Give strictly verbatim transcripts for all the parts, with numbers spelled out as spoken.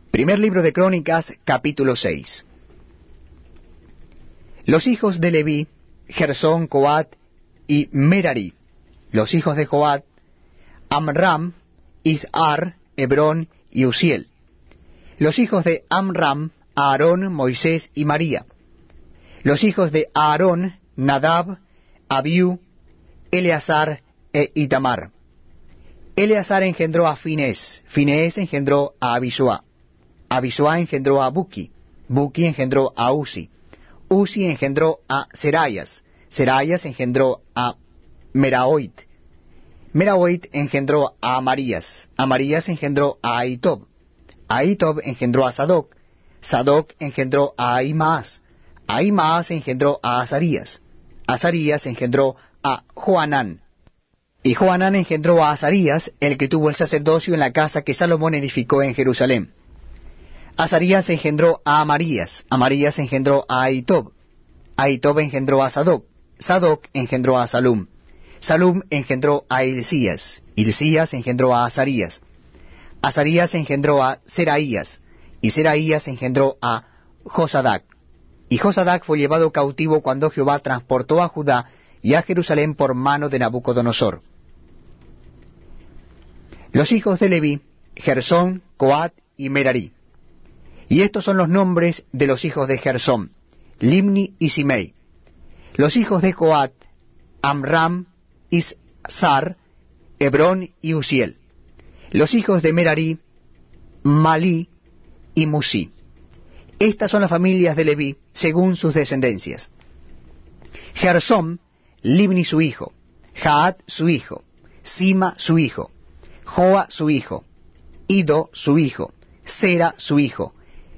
Primer libro de Crónicas, capítulo seis. Los hijos de Leví, Gersón, Coat y Merari. Los hijos de Coat, Amram, Izhar, Hebrón y Uziel. Los hijos de Amram, Aarón, Moisés y María. Los hijos de Aarón, Nadab, Abiú, Eleazar e Itamar. Eleazar engendró a Finés, Finés engendró a Abisua, Abisua engendró a Buki, Buki engendró a Uzi, Uzi engendró a Serayas, Serayas engendró a Meraoit, Meraoit engendró a Amarías, Amarías engendró a Ahitob, Ahitob engendró a Sadoc, Sadoc engendró a Ahimaas, Ahimaas engendró a Azarías, Azarías engendró a Johanán, y Johanán engendró a Azarías, el que tuvo el sacerdocio en la casa que Salomón edificó en Jerusalén. Azarías engendró a Amarías, Amarías engendró a Ahitob, Ahitob engendró a Sadoc, Sadoc engendró a Salum, Salum engendró a Hilcías, Hilcías engendró a Azarías, Azarías engendró a Seraías, y Seraías engendró a Josadac. Y Josadac fue llevado cautivo cuando Jehová transportó a Judá y a Jerusalén por mano de Nabucodonosor. Los hijos de Leví, Gersón, Coat y Merari. Y estos son los nombres de los hijos de Gersón, Limni y Simei. Los hijos de Coat, Amram, Izhar, Hebrón y Uziel. Los hijos de Merari, Malí y Musi. Estas son las familias de Leví, según sus descendencias. Gersón, Libni su hijo, Jaat su hijo, Sima su hijo, Joa su hijo, Ido su hijo, Sera su hijo,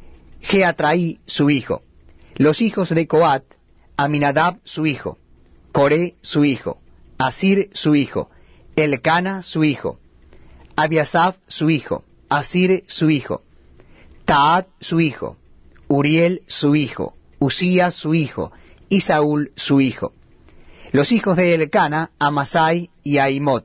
Geatraí su hijo. Los hijos de Coat, Aminadab su hijo, Coré su hijo, Asir su hijo, Elcana su hijo, Abiasaf su hijo, Asir su hijo, Taat su hijo, Uriel su hijo, Usías su hijo, y Saúl su hijo. Los hijos de Elcana, Amasai y Ahimot.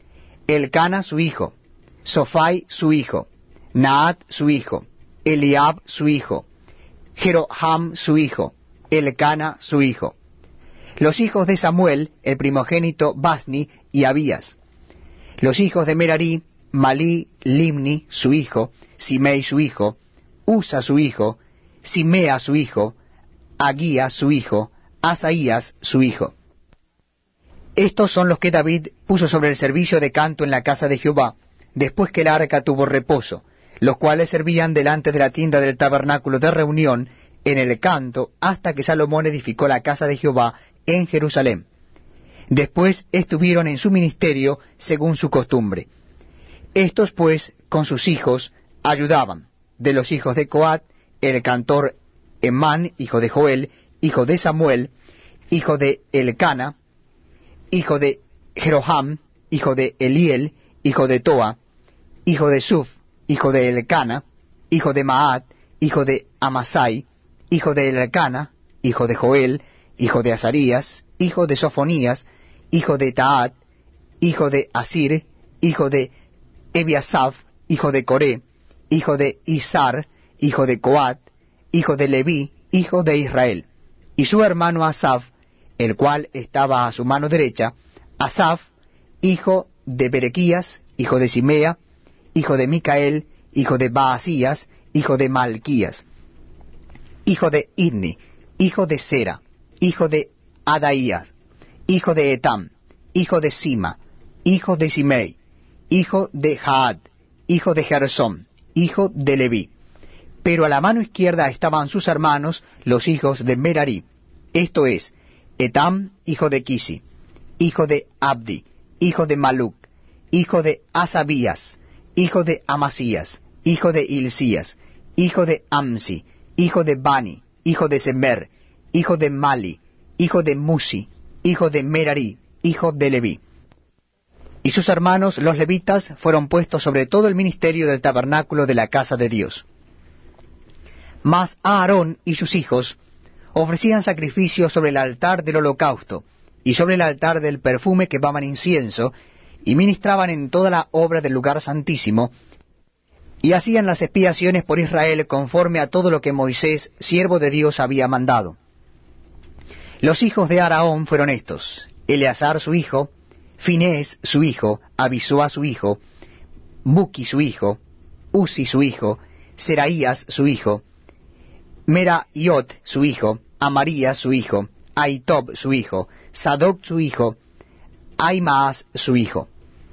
Elcana su hijo, Sofai su hijo, Naat su hijo, Eliab su hijo, Jeroham su hijo, Elcana su hijo. Los hijos de Samuel, el primogénito, Basni y Abías. Los hijos de Merari, Malí, Limni su hijo, Simei su hijo, Usa su hijo, Simea su hijo, Agía su hijo, Asaías su hijo. Estos son los que David puso sobre el servicio de canto en la casa de Jehová, después que el arca tuvo reposo, los cuales servían delante de la tienda del tabernáculo de reunión en el canto, hasta que Salomón edificó la casa de Jehová en Jerusalén. Después estuvieron en su ministerio según su costumbre. Estos pues, con sus hijos, ayudaban. De los hijos de Coat, el cantor Emán, hijo de Joel, hijo de Samuel, hijo de Elcana, hijo de Jeroham, hijo de Eliel, hijo de Toa, hijo de Suf, hijo de Elcana, hijo de Maat, hijo de Amasai, hijo de Elcana, hijo de Joel, hijo de Azarías, hijo de Sofonías, hijo de Taat, hijo de Asir, hijo de Ebiasaf, hijo de Coré, hijo de Izhar, hijo de Coat, hijo de Leví, hijo de Israel, y su hermano Asaf, el cual estaba a su mano derecha, Asaf, hijo de Berequías, hijo de Simea, hijo de Micael, hijo de Baasías, hijo de Malquías, hijo de Idni, hijo de Sera, hijo de Adaías, hijo de Etam, hijo de Sima, hijo de Simei, hijo de Jaad, hijo de Gersón, hijo de Leví. Pero a la mano izquierda estaban sus hermanos, los hijos de Merari, esto es, Etam, hijo de Kisi, hijo de Abdi, hijo de Maluc, hijo de Asabías, hijo de Amasías, hijo de Hilcías, hijo de Amsi, hijo de Bani, hijo de Semer, hijo de Mali, hijo de Musi, hijo de Merari, hijo de Leví. Y sus hermanos, los levitas, fueron puestos sobre todo el ministerio del tabernáculo de la casa de Dios. Mas Aarón y sus hijos ofrecían sacrificios sobre el altar del holocausto, y sobre el altar del perfume quemaban incienso, y ministraban en toda la obra del lugar santísimo, Y hacían las expiaciones por Israel conforme a todo lo que Moisés, siervo de Dios, había mandado. Los hijos de Aarón fueron estos: Eleazar su hijo, Finés su hijo, Abisúa su hijo, Buki su hijo, Uzi su hijo, Seraías su hijo, Meraiot su hijo, Amarías su hijo, Ahitob su hijo, Sadoc su hijo, Ahimaas su hijo.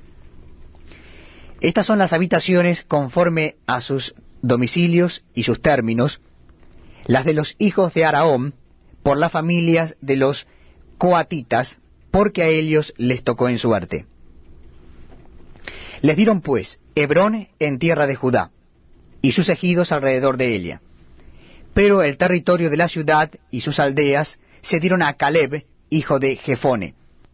Estas son las habitaciones conforme a sus domicilios y sus términos, las de los hijos de Aarón, por las familias de los coatitas, porque a ellos les tocó en suerte. Les dieron pues Hebrón en tierra de Judá, y sus ejidos alrededor de ella. Pero el territorio de la ciudad y sus aldeas se dieron a Caleb, hijo de Jefone.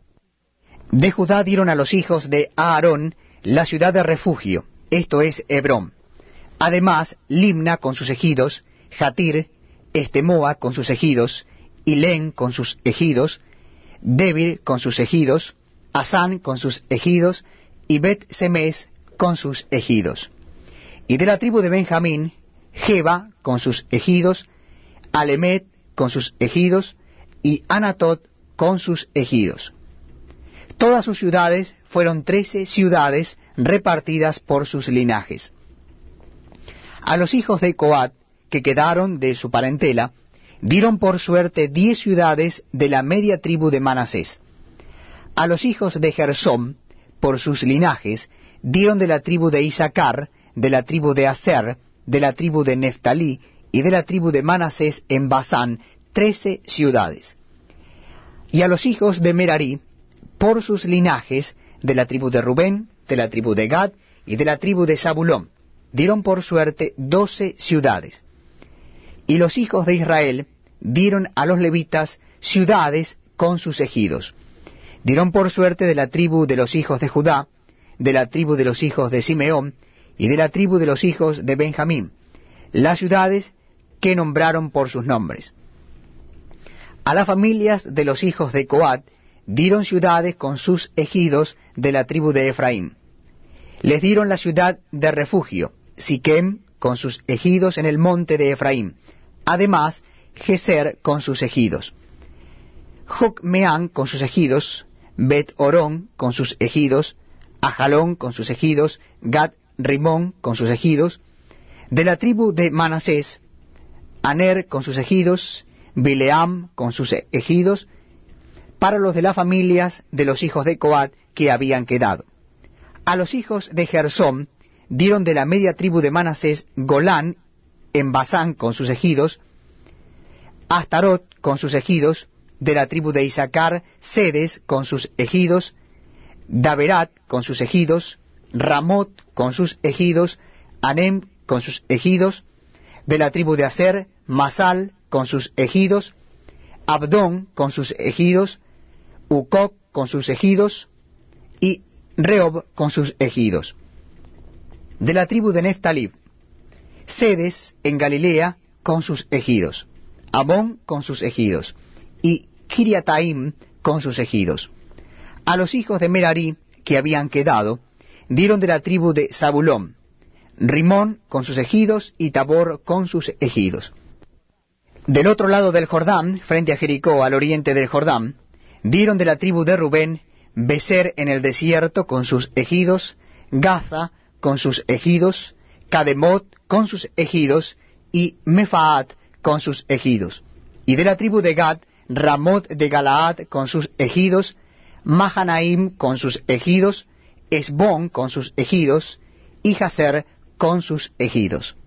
De Judá dieron a los hijos de Aarón la ciudad de refugio, esto es Hebrón. Además, Limna con sus ejidos, Jatir, Estemoa con sus ejidos, Hilén con sus ejidos, Debir con sus ejidos, Asán con sus ejidos, y Bet-Semes con sus ejidos. Y de la tribu de Benjamín, Geba con sus ejidos, Alemet con sus ejidos, y Anatot con sus ejidos. Todas sus ciudades fueron trece ciudades repartidas por sus linajes. A los hijos de Coat, que quedaron de su parentela, dieron por suerte diez ciudades de la media tribu de Manasés. A los hijos de Gersón, por sus linajes, dieron de la tribu de Isaacar, de la tribu de Aser, de la tribu de Neftalí y de la tribu de Manasés en Basán, trece ciudades. Y a los hijos de Merarí, por sus linajes, de la tribu de Rubén, de la tribu de Gad y de la tribu de Zabulón, dieron por suerte doce ciudades. Y los hijos de Israel dieron a los levitas ciudades con sus ejidos. Dieron por suerte de la tribu de los hijos de Judá, de la tribu de los hijos de Simeón y de la tribu de los hijos de Benjamín, las ciudades que nombraron por sus nombres. A las familias de los hijos de Coat dieron ciudades con sus ejidos de la tribu de Efraín. Les dieron la ciudad de refugio, Siquem, con sus ejidos en el monte de Efraín. Además, Geser con sus ejidos. Jocmeán con sus ejidos, Bet-Orón con sus ejidos, Ajalón con sus ejidos, Gat-Rimón con sus ejidos. De la tribu de Manasés, Aner con sus ejidos, Bileam con sus ejidos, para los de las familias de los hijos de Coat que habían quedado. A los hijos de Gersón dieron de la media tribu de Manasés Golán en Basán con sus ejidos, Astarot con sus ejidos, de la tribu de Isaacar Sedes con sus ejidos, Daberat con sus ejidos, Ramot con sus ejidos, Anem con sus ejidos, de la tribu de Aser Masal con sus ejidos, Abdón con sus ejidos, Ucoc con sus ejidos, y Rehob con sus ejidos. De la tribu de Neftalí, Sedes en Galilea con sus ejidos, Amón con sus ejidos, y Kiriataim con sus ejidos. A los hijos de Merarí que habían quedado, dieron de la tribu de Zabulón, Rimón con sus ejidos y Tabor con sus ejidos. Del otro lado del Jordán, frente a Jericó, al oriente del Jordán, dieron de la tribu de Rubén, Beser en el desierto con sus ejidos, Gaza con sus ejidos, Cademot con sus ejidos, y Mefaat con sus ejidos. Y de la tribu de Gad, Ramot de Galaad con sus ejidos, Mahanaim con sus ejidos, Esbón con sus ejidos, y Jazer con sus ejidos.